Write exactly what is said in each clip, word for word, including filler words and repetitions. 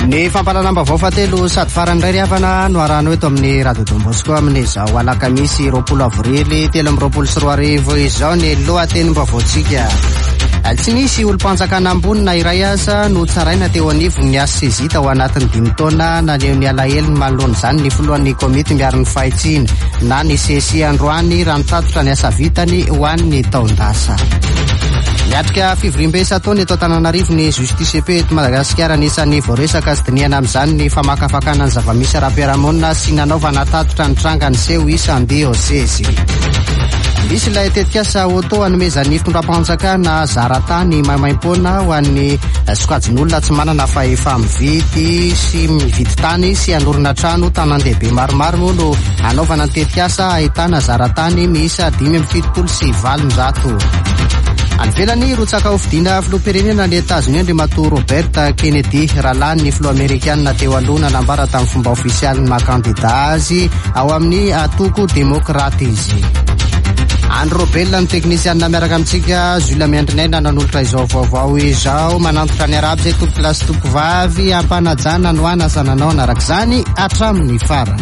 Ny fampalalam-baovao fatelo sady farany iray ry havana no arahana eto amin'ny Radio Don Bosco amin'izao alakamisy roapolo avrily telo amby roapolo sy roa arivo izao ny lohatenim-baovaontsika. Tsy nisy olo-panjakana ambonina iray aza no tsaraina teo anivo ny asesita ao anatin'ny dimy taona naneo ny alahelo ny manoloana izany ny filohan'ny komity miaro ny fahitsiny na ny sesi androany raha mitatotra ny asa vitany ho an'ny taondasa. Miatrika fivoriam-besa taona eto Antananarivo ny Justice E P eto Madagasikara anisan'ny voaresaka sy dinihana amin'izany ny famakafakana ny zavamisy ara-piarahamonina sy nanaovana tatotra ny trangany seho isa diosesy. Misy ilay tetikasa auto hanomezan'ny fitondram-panjakana zaratany maimaim-poana ho an'ny sokajin'olona tsy manana fa efa mividy sy mividy tany sy anorina trano tanan-dehibe maromaro moa no anaovana ny tetikasa ahitana zaratany miisa dimy amby fitopolo sy valonjato. Any velany rotsaka hofidiana filoham-pirenena ny Etazonia Andriamatoa Robert Kennedy Ralany ny filoha Amerikanina teo aloha nanambara tamin'ny fomba ofisialy ny maha-kandida azy ao amin'ny atoko demokraty izy. Andro Robella ny teknisianina miaraka amintsika Zula Miandrinena nanolotra izao vaovao izao manantotra ny araby izay tompolasy tompovavy ampanajana no anasananao narak' izany hatramin'ny farany.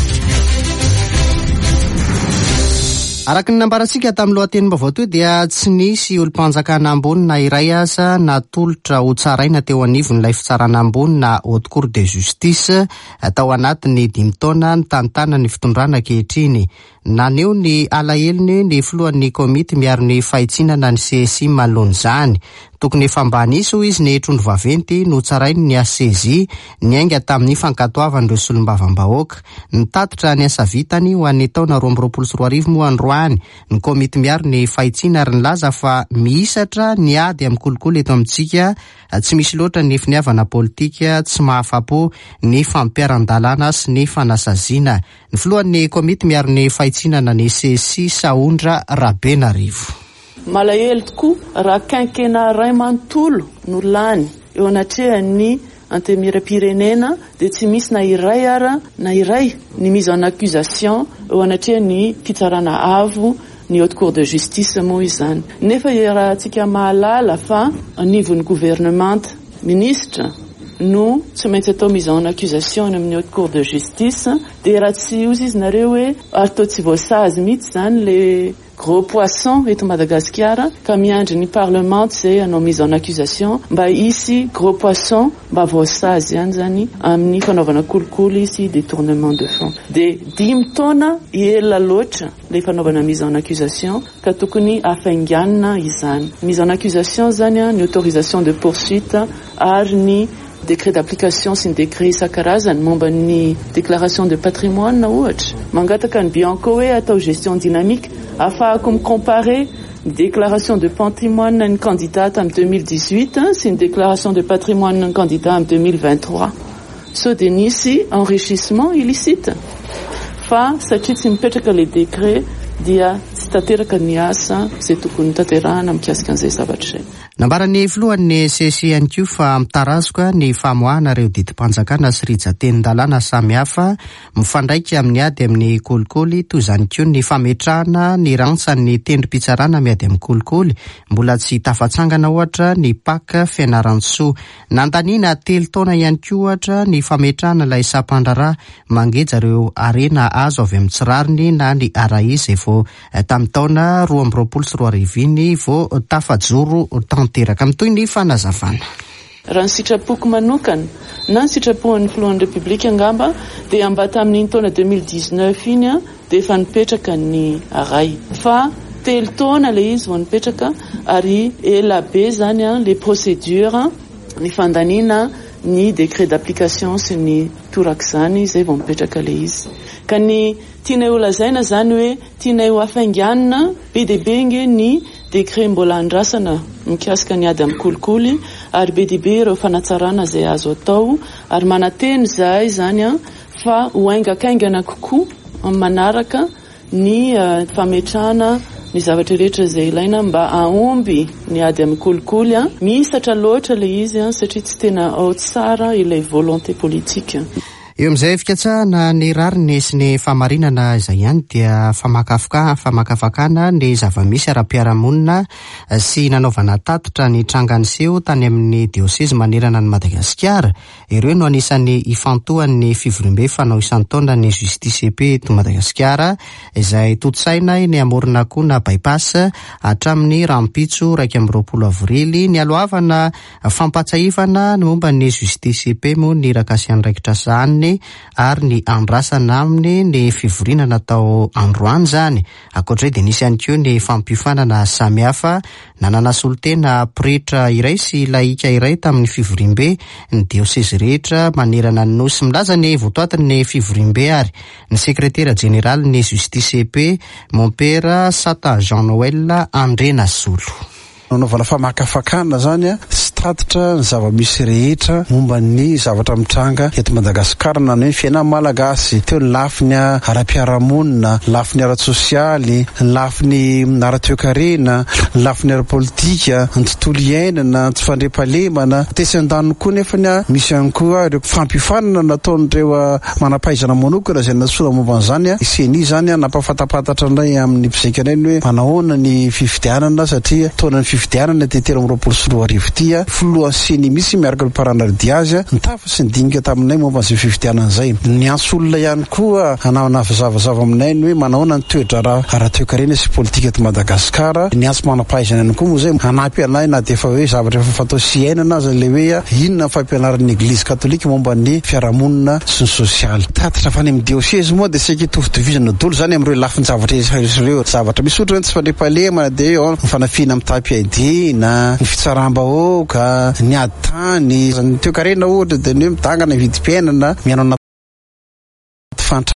Araka ny nambarantsika tamin'ny lohatenim-baovao toy dia tsy nisy olo-panjakana ambonina iray aza natolotra ho tsaraina teo anivony ilay fitsarana ambonina Haute Cour de Justice tao anatin'ny dimy taona ny tantana ny fitondrana ankehitriny. Naneo ny alahelony ny filohan'ny komity miaro ny fahitsinana ny C S I manoloana izany. Tokony efa ambany iso izy ny trondro vaventy no tsarainy ny A C Z ny ainga tamin'ny fankatoavan'ireo solombavam-bahoaka. Nitatotra ny asa vitany ho an'ny taona roa amby roapolo sy roa arivo moa androany. Ny komity miaro ny fahitsina ary nilaza fa mihisatra ny ady amin'ny kolokolo eto amintsika tsy misy loatra ny finiavana politika tsy mahafapo ny fampiaran-dalàna sy ny fanasaziana. Ny filohan'ny komity miaro ny fahitsinana ny C S I Saondra Rabenarivo. Malahelo tokoa raha kankena ray manontolo no lany eo anatrehan'ny antemiram-pirenena dia tsy misy na iray ara na iray ny mise en accusation eo anatrehan'ny fitsarana avo ny Haute Cour de Justice moa izany. Nefa raha tsika mahalala fa anivon'ny gouvernement ministre no tsy maintsy atao mise en accusation amin'ny Haute Cour de Justice dia raha tsy ozy izy nareo hoe atao tsy voasazy mihitsy zany le gros poisson eto Madagasikara ka miandry ny parlement izay anao mise en accusation mba hisy gros poisson mba voasazy ihany zany amin'ny fanaovana kolikoly sy détournement de fonds. Dia dimy taona ela loatra le fanaovana mise en accusation ka tokony afainganina izany. Mise en accusation zany ny autorisation de poursuite ary ny décret d'application sy ny décret isan-karazany momba ny déclaration de patrimoine ohatra. Mangataka ny Bianco hoe atao gestion dynamique afahako micomparer ny déclaration de patrimoine ny candidat amin'ny deux mille dix-huit sy ny déclaration de patrimoine ny candidat amin'ny deux mille vingt-trois. So dia nisy enrichissement illicite fa satria tsy mipetraka le décret dia tsy tanteraka ny asa izay tokony tanterahana mikasika an'izay zavatra izay. Nambaran'ny filohan'ny C S I ihany koa fa mitarazoka ny famoahana ireo didim-panjakana sy rijaten-dalàna samihafa mifandraika amin'ny ady amin'ny kolikoly toy izany koa ny fametrahana ny rantsan'ny tendrom-pitsarana miady amin'ny kolikoly mbola tsy tafatsangana ohatra ny paka fianaran-tsoa. Nandaniana telo taona ihany koa ohatra ny fametrahana ilay sampandraraha mangeja ireo arena azo avy amin'ny tsirariny na ny araizy vao tamin'ny taona roa amby roapolo sy roa arivo iny vao tafajoro tanteraka amin'ny toy ny fanazavana. Raha ny sitrapoko manokana na ny sitrapohan'ny filohan'ny Repoblika angamba dia ambata amin'iny taona deux mille dix-neuf iny dia efa nipetraka ny aray. Fa telo taona le izy vao nipetraka ary ela be zany les procédures ny fandaniana ny décret d'application sy ny torak'izany izay vao mipetraka le izy. Ka ny tianay ho lazaina zany hoe tianay ho afainganina be dia be nge ny décret mbola andrasana mikasika ny ady amin'ny kolikoly ary be dia be ireo fanatsarana izay azo atao ary manateny zahay zany fa ho aingakaingana kokoa amin'ny manaraka ny uh, fametrahana ny zavatra rehetra izay ilaina mba aomby ny ady amin'ny kolikoly mihisatra loatra le izy satria tsy tena ao tsara ilay volonté politique. Eo amin'izay fikatsahana ny rariny sy ny famarinana izay ihany dia famakafaka famakafakana ny zavamisy ara-piaramonina sy nanaovana tatitra ny trangan'seho tany amin'ny dioseze manerana ny Madagasikara. Ireo no anisan'ny ifantohan'ny fivorimbe fanao isan-taona ny Justice P eto Madagasikara izay totsaina ny amorona koa na bypass hatramin'ny rampitso raika amby roapolo avrily ny alohavana fampatsahifana ny momba ny Justice P moa ny rakasiany raikitra sahany ary ny andrasana aminy ny fivoriana natao androany zany. Akoatray dia nisy ihany koa ny fampiofanana samihafa nanana solotena pretra iray sy laika iray tamin'ny fivorimbe ny dioseze rehetra manerana ny nosy. Milaza ny votoatin'ny fivorimbe ary ny sekretera general ny Justice P Mompera Sata Jean Noel Andrena Zolo. Nanaovana famakafakana zany a sy tatitra ny zava-misy rehetra momba ny zavatra mitranga eto Madagasikara na ny fiainana malagasy. Teo ny lafiny ara-piaramonina, lafiny ara-tsosialy, lafiny ara-toekarena, lafiny ara-politika, ny tontolo iainana, tsy fandriampahalemana. Tesy an-daniny koa nefa misy ihany koa ireo fampifanana nataon'ireo manampahaizana manokana izay natsoina momba an'izany a. Iseny zany a nampahafatapatatra ndray amin'ny mpizaika ny hoe manahoana ny fifidianana satria taona ny fifidianana dia telo amby roapolo sy roa arivo ity filohan'ny seny misy miaraka ny paranardia azy ny tafa sy ny dinika taminay momba an'izay fifidianana izay. Ny antso olona ihany koa hanao zavazava aminay ny hoe manahoana ny toetra ara-toekarena sy politika eto Madagasikara. Ny antso manam-pahaizana ihany koa moa zay hanampy anay na dia efa hoe zavatra efa fatao siainana azy le hoe inona ny fampianaran'ny Eglizy Katolika momba ny fiarahamonina sy ny sosialy. Tatitra fa any amin'ny dioseze moa dia saika itovitovizana dolo zany amin'ireo lafiny zavatra ireo zavatra misy ohatra tsy fandriampahalemana dia eo ny fanafiana amin'ny tapy-aidina, ny fitsaram-bahoaka, ny adi-tany, ny toekarena ohatra dia ny hoe midangana vidim-piainana mianao anaty fantrana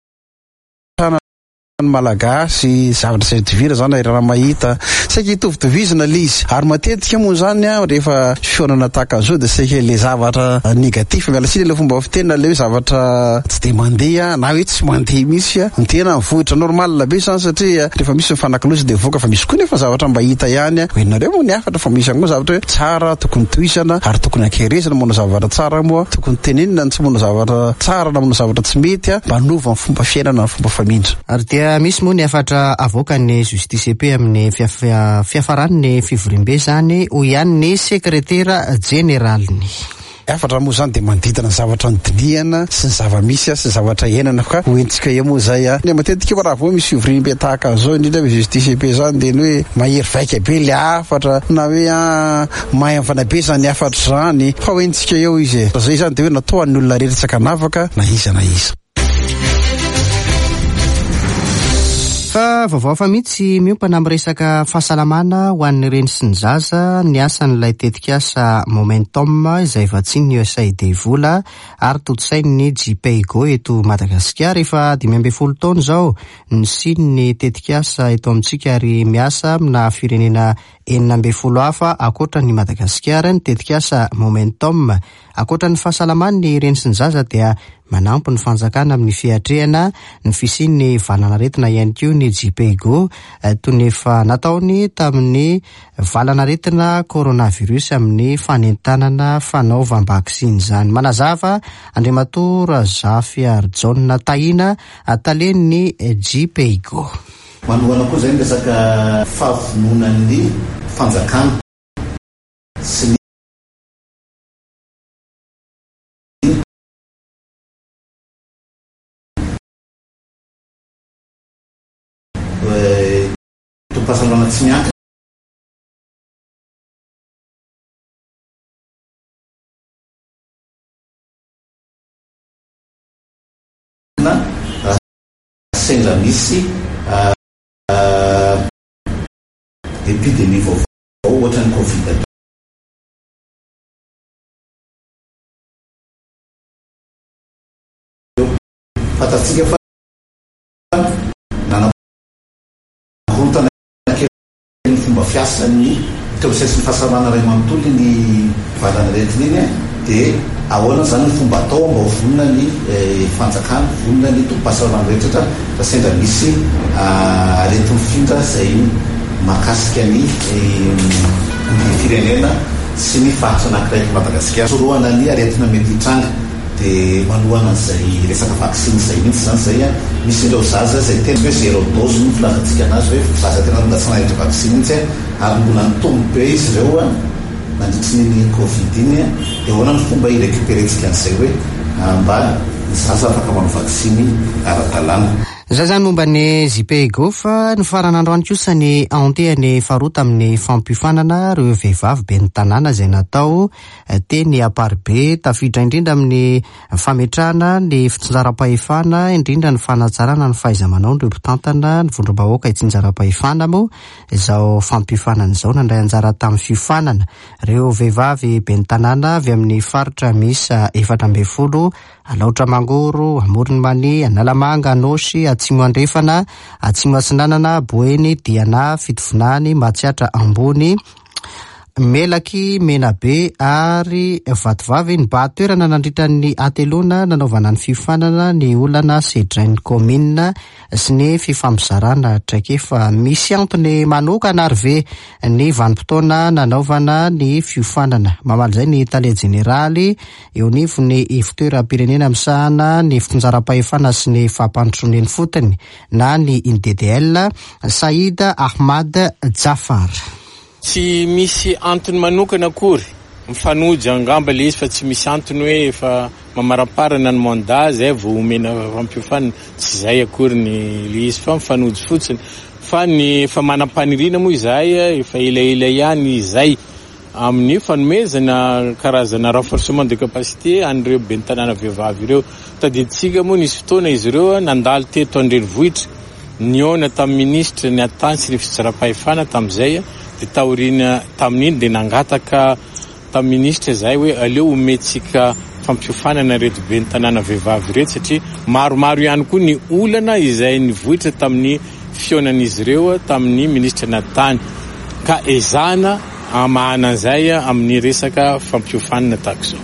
malagasy, zavatra izay tovira zany raha mahita saika itovitovizana le izy. Ary matetika moa zany a rehefa fionana tahaka zao dia saika le zavatra negatif mialasiny le fomba fitena le hoe zavatra tsy de mandeha na hoe tsy mandeha misy a ny tena mivohitra normal be zany satria rehefa misy mifanakilosy dia voaka fa misy koa nefa zavatra mba hita ihany a hoe nareo moa ny afatra fa misy ankoa zavatra hoe tsara tokony toisana ary tokony ankerezana manao zavatra tsara moa tokony tenenina ny tsy manao zavatra tsara na manao zavatra tsy mety a mba hanova ny fomba fiainana ny fomba famindra. Ary dia misy moa ny afatra avoakan'ny Justice P amin'ny fiafaran'ny fivorimbe zany ho ihany ny sekretera generaliny. Afatra moa zany dia manditana ny zavatra nodinihana sy ny zava-misy sy ny zavatra iainana ka hoentsika eo moa zay a. Ny matetika raha vao misy fivorimbe tahaka zao indrindra hoe Justice P zany dia ny hoe mahery vaika be le afatra na hoe mahay amfana be zany afatra zany fa hoentsika eo izy. Zay zany dia hoe natao ny olona rehetra tsaka-navaka na iza na iza. Fa vaovao fa mihitsy miompana amin'ny resaka fahasalamana ho an'ny reny sy ny zaza ny asan'ilay tetikasa Momentum izay vatsiny U S A I D vola ary totosain'ny J P I G O eto Madagasikara efa dimy amby folo taona zao ny sin'ny tetikasa eto amintsika ary miasa amina firenena enina amby folo hafa akoatra ny Madagasikara. Ny tetikasa Momentum akoatra ny fahasalaman'ny reny sy ny zaza dia manampy ny fanjakana amin'ny fiatrehana ny fisian'ny valanaretina ihany koa ny J P I G O toy ny efa nataony tamin'ny valanaretina coronavirus amin'ny fanentanana fanaovam-baksiny izany. Manazava Andriamatora Zafy Arjona Tahina talen'ny J P I G O. Manohana koa izay resaka fahavononan'ny fanjakana sy pahasalana tsy miankina na sendra misy epidemia vaovao ohatra ny Covid. Fatatsika fa nanarotana ny fomba fiasan'ny teosesy ny fahasalamana ray manontolo ny valanaretina iny dia ahoana zany ny fomba atao mba ho vonona ny fanjakana vonona ny tompo-pahasalamana rehetra fa sendra misy aretin'ny findra izay mahakasika ny firenena sy ny faritra anankiray Madagasikara soroana ny aretina mety hitranga dia manohana izay resaka vaksiny izay mihitsy zany zay a misy ireo zaza izay tena hoe zéro dose no filazatsika anazy hoe zaza tena mbola tsy nahitra vaksiny mihitsy a ary mbola nitombo be izy ireo a nandritry ny covid iny a dia ahoana ny fomba hirécupérentsika an'izay hoe mba ny zaza afaka manao vaksiny ara-dalàna. Zay zany momba ny J P Gofa ny farana androany kosa ny antehany farota amin'ny fampifanana ireo vehivavy be ny tanàna izay natao teny aparibe tafiditra indrindra amin'ny fametrahana ny fitsinjaram-pahefana indrindra ny fanatsarana ny fahaiza-manao ny mpitantana ny vondrom-bahoaka hitsinjaram-pahefana moa izao fampifanana izao nandray anjara tamin'ny fifanana ireo vehivavy be ny tanàna avy amin'ny faritra misa efatra ambin'ny folo Alaotra Mangoro, Amoriny Mani, Analamanga, Anosy, Atsimo Andrefana, Atsimo Atsinanana, Boeny, Diana, Fitovinany, Matsiatra Ambony, Melaky, Menabe ary Vatovavy ny bahatoerana nandritra ny atelona nanaovana ny fifanana ny olana sedrainy komina sy ny fifamizarana traikefa misy antony manokana ary ve ny vanim-potoana nanaovana ny fifanana. Mamaly zay ny tale jeneraly eo nivo ny ivon-toeram-pirenena misahana ny fitonjaram-pahefana sy ny fampandrosoan'ny fotony na ny I N D D L Saïd Ahmad Jafar. Tsy misy antony manokana akory mifanojo angamba le izy fa tsy misy antony hoe efa mamaraparana ny mandat zay vao omena fampifanana tsy zay akory ny le izy fa mifanojo fotsiny fa ny efa manam-paniriana moa izay efa elaela ihany izay amin'ny fanomezana karazana renforcement de capacité an'ireo be ny tanàna vehivavy ireo tadiditsika moa nisy fotoana izy ireo nandalo teto Andrenivohitra niona tamin'ny ministre ny atany sy ny fitsinjaram-pahefana tamin'izay dia taorina tamin'iny dia nangataka tamin'ny ministre zay hoe aleo ometsika fampifanana reto be ny tanàna vehivavy reto satria maromaro ihany koa ny olana izay nivohitra tamin'ny fionan'izy ireo tamin'ny ministre ny atany ka ezana amahanan'izay amin'ny resaka fampifanana tahaka izao.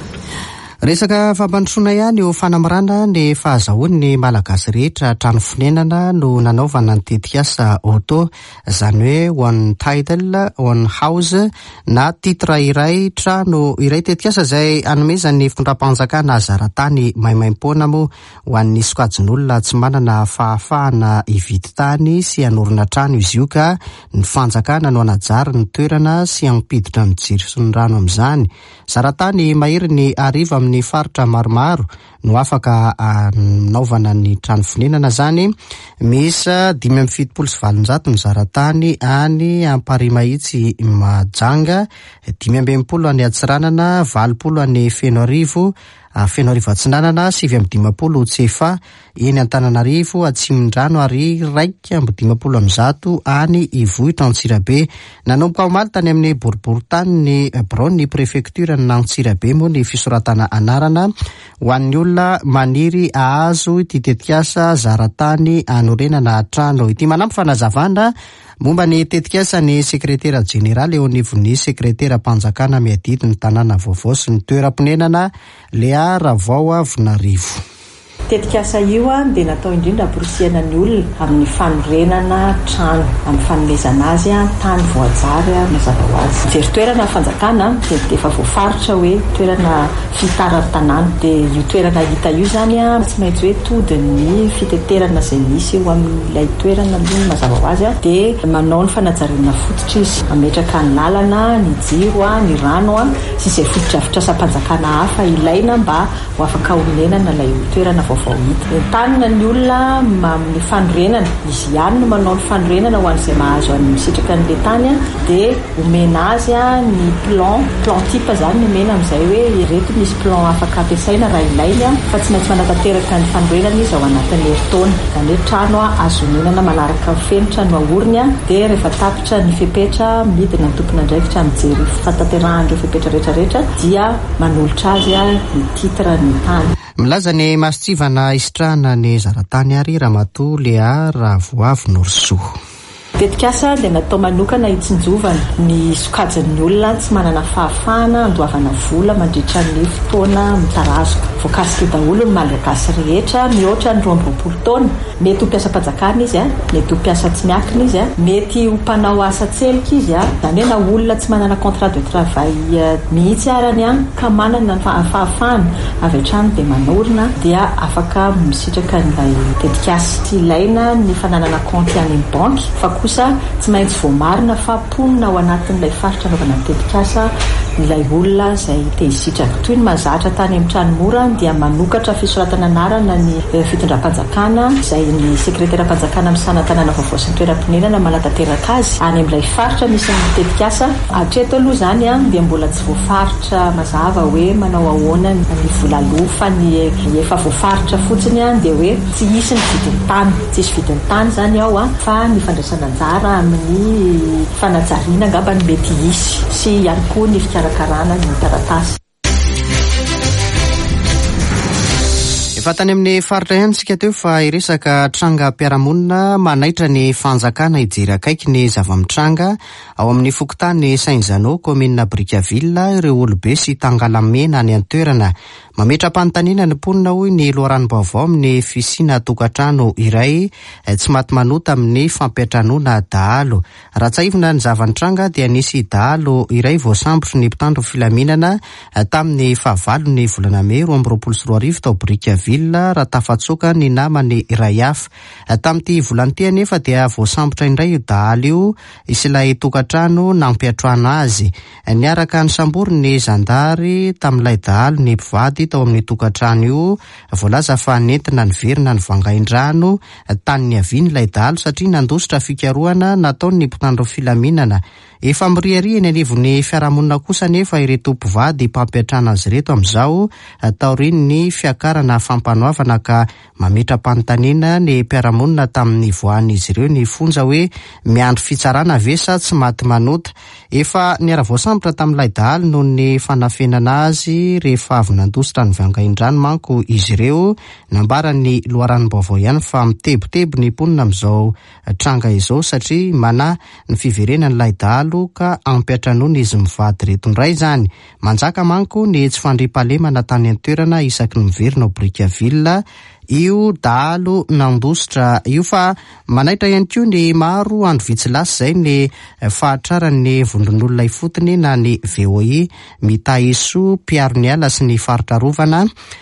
Resaka fampandrosoana ihany eo fanamorana ny fahazahoan'ny malagasy rehetra trano fonenana no nanaovana ny tetikasa auto izany hoe one title, one house na titra iray trano iray tetikasa izay anomezan'ny fitondram-panjakana zaratany maimaim-poana moa ho an'ny sokajin'olona tsy manana fahafahana hividy tany sy hanorina trano izy io ka ny fanjakana no anajary ny toerana sy hampiditra ny jiro sy ny rano amin'izany. Zaratany mahery ny ariva amin'ny faritra maromaro no afaka anaovana ny trano fonenana zany. Misy dimy amby fitopolo sy valonjato ny zaratany any Amparimahitsy Majanga, dimy amby enimpolo any Atsiranana, valopolo any Fenoarivo, Fenoarivo Atsinanana, sivy amby dimapolo Tsefa eny Antananarivo, Atsimondrano ary raika amby dimapolo amby zato any Ivohitra Antsirabe. Nanomboka omaly tany amin'ny boriboritany ny Bron ny prefektura ny Antsirabe moa ny fisoratana anarana ho an'ny olona maniry ahazo ity tetikasa zaratany anorenana trano ity. Manampy fanazavana momba ny tetikasa ny sekretera jeneraly eo anivon'ny sekretera mpanjakana miadidy ny tanàna vaovao sy ny toeram-ponenana Lea Ravaoa Vonarivo. Tetikasa io dia natao indrindra aporisiana ny olona amin'ny fanorenana trano, amin'ny fanomezana azy tany voajary mazava ho azy. Jery toerana fanjakana dia efa voafaritra hoe toerana fitaran-tanàna dia io toerana hita io zany tsy maintsy hoe tody ny fiteterana izay misy eo amin'ilay toerana aloha mazava ho azy dia manao ny fanajariana fototra izy, ametraka ny lalana, ny jiro, ny rano sy izay fototra-afitrasam-panjakana hafa ilaina mba ho afaka omenana ilay toerana tanina ny olona amin'ny fanorenana, izy ihany no manao ny fanorenana ho an'izay mahazo any misitraka n'ilay tany dia omena azy ny plan plan type zany ny omena amin'izay hoe reto misy plan afaka ampiasaina raha ilaina fa tsy maintsy manatanteraka ny fanorenana izy ao anatin'ny herintaona. Izany hoe trano azo omenana manaraka fenitra no ahoriny dia rehefa tapitra ny fepetra midina ny tompona andraikitra mijery fataterahana fepetra rehetrarehetra dia manolotra azy ny titra ny tany. Milaza ny masitsivana isitrahana ny zaratany ary Ramatoa Lea Ravoavo Norsoa. Tetikasa dia natao manokana hitsinjovana ny sokajin'ny olona tsy manana fahafahana handoavana vola mandritra ny fotoana mitarazo. voakasika daholo ny malagasy rehetra mihoatra ny roa amby roapolo taona. Mety ho mpiasa-panjakana izy a, mety ho mpiasa tsy miakina izy a, mety ho mpanao asa tselika izy a, zany hoe na olona tsy manana contrat de travail mihitsy arany a ka manana ny fahafahana avy hatrany dia manorina dia afaka misitraka n'ilay tetikasa. Tsy ilaina ny fananana compte any amin'ny banky fa kosa tsy maintsy voamarina fa ponina ao anatin'ilay faritra anaovana ny tetikasa ilay olona izay te hisitraka. Toy ny mahazatra tany amin'ny tranomora dia manokatra fisoratana anarana ny fitondram-panjakana izay ny sekretera-panjakana amin'ny sanan-tanàna vaovao sy ny toeram-ponenana manatanteraka azy any amin'ilay faritra misy ny tetikasa. Hatreto aloha zany a dia mbola tsy voafaritra mazava hoe manao ahoana ny volalofa ny efa voafaritra fotsiny a dia hoe tsy hisy ny vidiny tany, tsy hisy vidiny tany zany ao a fa ny fandraisana anjara amin'ny fanajariana angamba ny mety hisy sy ihany koa ny fikarakarana ny taratasy. Efa tany amin'ny faritra ihany tsika teo fa iresaka trangam-piarahamonina manaitra ny fanjakana hijery akaiky ny zava-mitranga ao amin'ny fokontany Saint-Jean, komina Brickaville, ireo olobe sy tangalamena any an-toerana. Mametra-panontaniana ny mponina hoy ny loharanom-baovao amin'ny fisina tokantrano iray tsy maty manota amin'ny fampiatranoana dahalo. Raha tsaivina ny zava-nitranga dia nisy dahalo iray voasambotry ny mpitandro filaminana tamin'ny fahavalo ny volana May roa amby roapolo sy roa arivo tao Brickaville raha tafatsoka ny namany iray hafa. Tamin'ity volana ity anefa dia voasambotra indray io dahalo io isy ilay tokantrano nampiatroana azy. Niaraka ny sambory ny zandary tamin'ilay dahalo ny mpivady tao amin'ny tokantrano io, voalaza fa nentina ny verina ny vangain-drano tany ny aviany ilay dahalo satria nandositra fikarohana nataony mpitandro filaminana. Efa miriariany anivon'ny fiarahamonina kosa nefa ireto mpivady mpampiatrana azy reto amin'izao taoriny ny fiakarana fampanoavana ka mametra-panontaniana ny mpiarahamonina tamin'ny voan'izy ireo ny fonja hoe miandro fitsarana vesa tsy maty manota. Efa niara-voasambotra tamin'ilay dahalo noho ny fanafenana azy rehefa avy nandositra ny vangain-drano manko izy ireo. Nambaran'ny loharanom-baovao ihany fa mitebotebo ny mponina amin'izao tranga izao satria mana ny fiverenan'ilay dahalo ka ampiatranoana izy mivady reto indray zany. Manjaka manko ny tsy fandriam-pahalemana tany an-toerana isaky ny miverina ao Brickaville io dahalo nandositra io fa manaitra ihany koa ny maro andro vitsilasa izay ny fahatrarany vondron'olona ifotony na ny V O I Mitaiso Piaroniala sy ny faritra rovana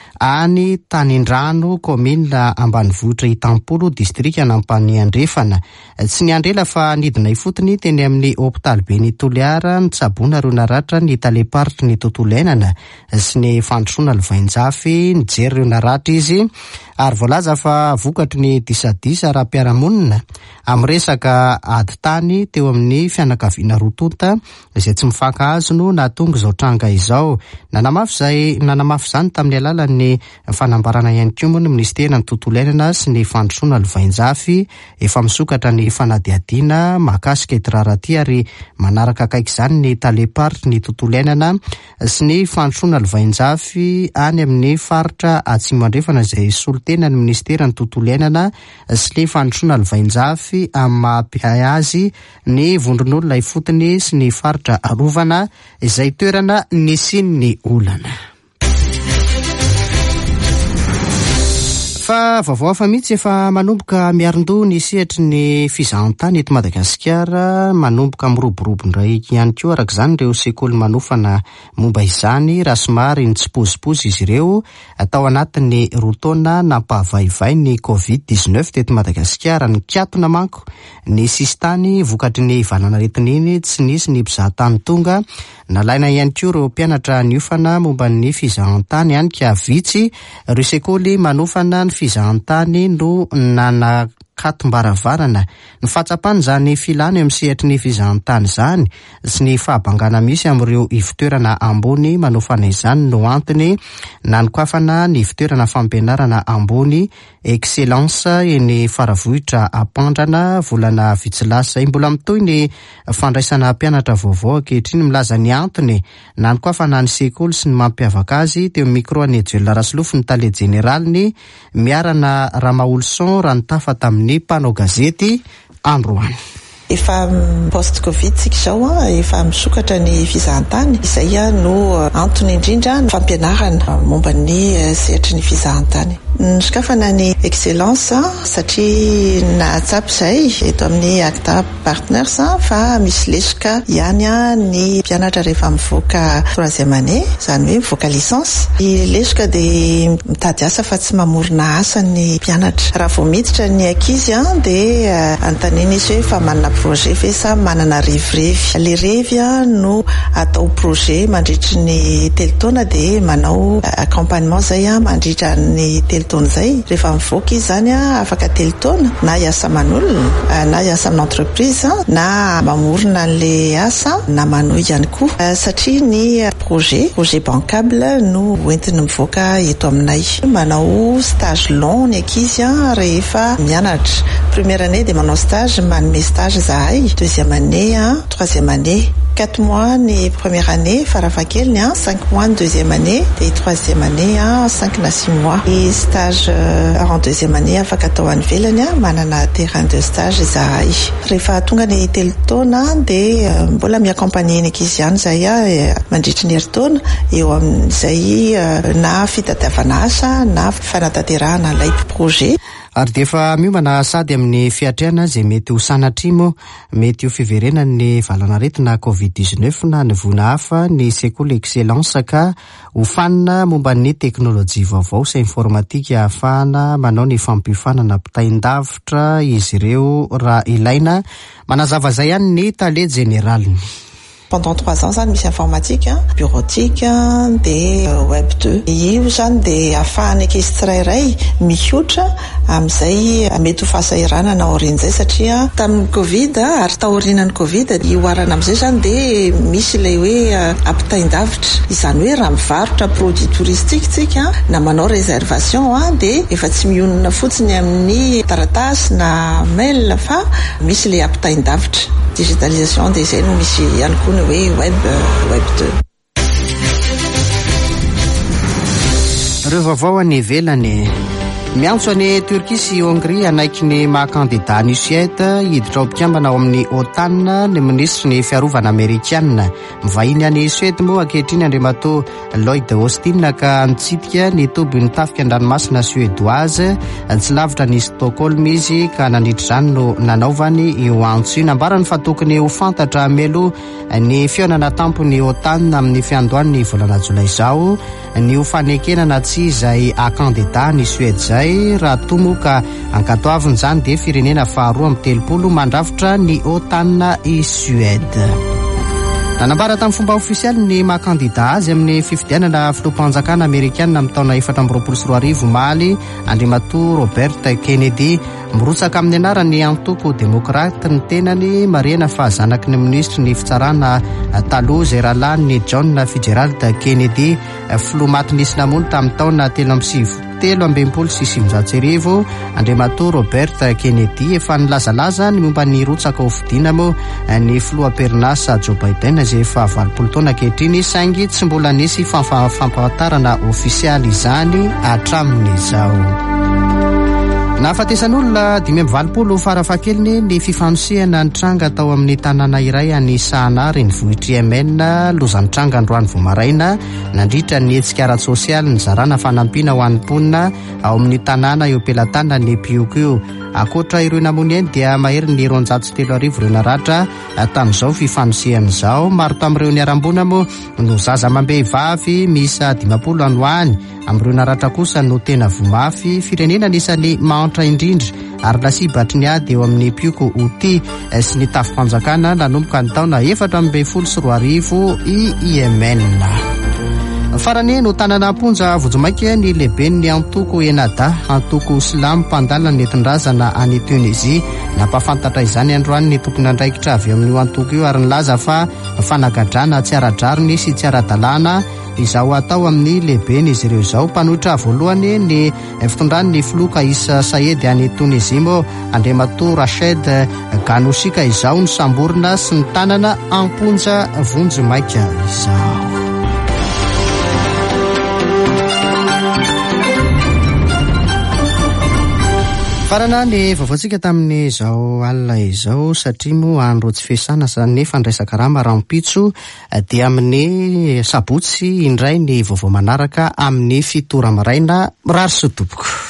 any Tanindrano komina ambanivohitra Itampolo distrika Anampaniandrefana. Tsy niandrela fa nidina ifotony teny amin'ny hopitaly be ny Toliara ny tsaboana ro naratra ny taleparitry ny tontolo iainana sy ny fandrosoana lovainjafy nijery ireo naratra izy ary voalaza fa vokatry ny disadisa raha-piarahamonina amin'ny resaka ady tany teo amin'ny fianakaviana rotonta izay tsy mifankahazo no nahatonga izao tranga izao. Nanamafy izay nanamafy izany tamin'ny alalan'ny fanambarana ihany koa moa ny ministerina ny tontolo iainana sy ny fandrosoana lovainjafy efa misokatra ny fanadihadiana mahakasika ity raharaha ary manaraka akaiky izany ny taleparitry ny tontolo iainana sy ny fandrosoana lovainjafy any amin'ny faritra atsimo andrefana izay solitena ny ministerina ny tontolo iainana sy ny fandrosoana lovainjafy amin'ny mahampihay azy ny vondron'olona ifotony sy ny faritra arovana izay toerana nisian'ny olana. Fa vaovao hafa mihitsy efa manomboka miaron-doha ny sehatry ny fizahantany eto Madagasikara, manomboka miroborobo indray ihany koa araka izany ireo sekoly manofana momba izany raha somary ny tsipozipozy izy ireo atao anatin'ny roa taona nampahavaivay ny covid dix-neuf teto Madagasikara. Ny kiatona manko ny sisy tany vokatry ny valana retin'iny tsy nisy ny mpizahatany tonga. Nalaina ihany koa ireo mpianatra niofana momba ny fizahantany ihany ka vitsy ireo sekoly manofana ny fizahantany no nana katom-baravarana ny fahatsapany zany filana amin'ny sehatry ny fizahantany zany sy ny fahabangana misy amin'ireo ivitoerana ambony manofana izany no antony nanokafana ny ivitoerana fampianarana ambony excellence eny faravohitra Ampandrana volana vitsilasa izay mbola mitohy ny fandraisana mpianatra vaovao ankehitriny. Milaza ny antony nanokafana ny sekoly sy ny mampiavaka azy teo micro anejoelona rasolofo ny tale generaliny miarana Ramaolson raha ny tafa tamin'ny mpanao gazety androany. efa post covid tsika izao a efa misokatra ny fizahantany izay a no antony indrindra ny fampianarana momba ny sehatry ny fizahantany. Nisokafana ny excellence satria nahatsapy izay eto amin'ny acta partners fa misy lesoka ihany a ny mpianatra rehefa mivoaka troisième année, izany hoe mivoaka licence. I lesoka dia mitady asa fa tsy mamorona asa ny mpianatra. Raha vao miditra ny ankizy a dia antaniny izy hoe fa manana projet ve sa manana revirevy. Le revy a no atao projet mandritry ny telotaona dia manao accompagnement zay a mandritra ny telotaona zay. Rehefa mivoaka izy zany a afaka telotaona na hiasa aman'olona na hiasa amin'ny entreprise na mamorona an'le asa na manao ihany koa satria ny projet projet bancable no entiny mivoaka eto aminay. Manao stage long ny ankizy a rehefa mianatra. Première année dia manao stage, manome stage zahay. Deuxième année a troisième année, quatre mois ny première année farafahakeliny a, cinq mois ny deuxième année et troisième année a cinq na six mois. Et stage euh, en deuxième année afaka atao any velany a, manana terrain de stage zahay. Rehefa tonga ny telotaona dia uh, mbola miaccompagner ny ankizy ihany zay a uh, mandritry ny herintaona eo amin'izay uh, na fitadiavana asa na fanatanterahana ilay projet. Ary dia efa miomana sady amin'ny fiatrehana izay mety ho sanatrimo, mety ho fiverenan'ny valanaretina covid dix-neuf na ny vona hafa ny sekoly excellence ka hofanina momba ny teknôlôjia vaovao sy informatika ahafahana manao ny fampiofanana mpitaindavitra izy ireo raha ilaina. Manazava izay ihany ny tale généraliny. Pendant trois ans zany misy informatique, bureautique dia web deux. Io zany dia ahafahana ankizy tsirairay mihoatra amin'izay mety ho fahasahiranana aorian'izay satria tamin'ny covid ary taorianan'ny covid ioarana amin'izay zany dia misy ilay hoe ampitaindavitra. Izany hoe raha mivarotra produit touristique tsika na manao réservation dia efa tsy mionona fotsiny amin'ny taratasy na mail fa misy ilay ampitaindavitra. Digitalisation des zay no misy ihany koa ny hoe web web deux. Ireo vaovao any ivelany. Miantso any Turquie sy Hongrie anaiky ny maha-kandida ny Suède hiditra ao mpikambana ao amin'ny OTAN ny ministry ny fiarovana Amerikanina. Mivahiny any Suède moa ankehitriny Andriamato Lloyd Austin ka nitsidika ny tobin'ny tafika an-dranomasina suédoise tsy lavitra ny Stockholm izy ka nandritra izany no nanaovany io antso io. Nambarany fa tokony ho fantatra melo ny fihaonana tampony OTAN amin'ny fiandohan'ny volana jolay izao ny hofanekenana tsy izay a-kandida ny Suède zay raha tomoka ankatoaviny izany dia firenena faharoa amin'ny telopolo mandravitra ny OTAN i Suède. Nanambara tamin'ny fomba ofisialy ny maha-kandida azy amin'ny fifidianana filoham-panjakana Amerikanina amin'ny taona efatra amby roapolo sy roa arivo maly Andriamato Robert Kennedy mirotsaka amin'ny anarany antoko demokrata ny tenany marihana fa zanaky ny ministry ny fitsarana taloha izay rahalany John Fitzgerald Kennedy filoha maty nisy namono tamin'ny taona telo amby sivy telo ambinipolo sy sivinjato sy arivo. Andriamato Robert Kennedy efa nilazalaza ny momba ny rotsaka ho fidiana moa ny filoham-perinasa Joe Biden izay efa valopolo taona ankehitriny saingy tsy mbola nisy fampahatarana ofisialy izany hatramin'izao. Nahafatesan'olona dimy amby valopolo farafahakeliny ny fifanosehana ny tranga tao amin'ny tanàna iray any Sahanary ny vohitry Yemen lozany tranga androany vomaraina nandritra ny hetsika ara-tsosialy ny zarana fanampiana ho an'ny mponina ao amin'ny tanàna eo ampelantanana ny Piokio. Akoatra ireo namony eny dia mahery ny roanjato sy telo arivo ireo naratra tamin'izao fifanosehana izao. Maro tamin'ireo niarambona moa no zaza amam-behivavy misa dimapolo any ho any, amin'ireo naratra kosa no tena vomafy. Firenena anisany mahantra indrindra ary lasibatry ny ady eo amin'ny Pioko Houthi sy ny tafi-panjakana nanomboka ny taona efatra amby folo sy roa arivo i Yemen. Farany no tanana amponja vojomaika ny lehiben'ny antoko Enada, antoko Islam mpandalana nentin-drazana any Tunisia. Nampafantatra izany androany ny tompony andraikitra avy amin'io antoko io ary nilaza fa fanagadrana tsy ara-drariny sy tsy ara-dalàna izao atao amin'ny lehibeny izy ireo izao. Mpanohitra voalohany ny fitondrany ny filoka Isa Saed any Tunisia moa Andriamato Rached Ghanosika izao ny samborina sy ny tanana amponja vonjomaika izao. farana ny vaovaontsika tamin'izao alina izao satria moa andro tsy fiasana nefa ny resaka raha marampitso dia amin'ny sabotsy indray ny vaovao manaraka amin'ny fito ramaraina rary sodoboko.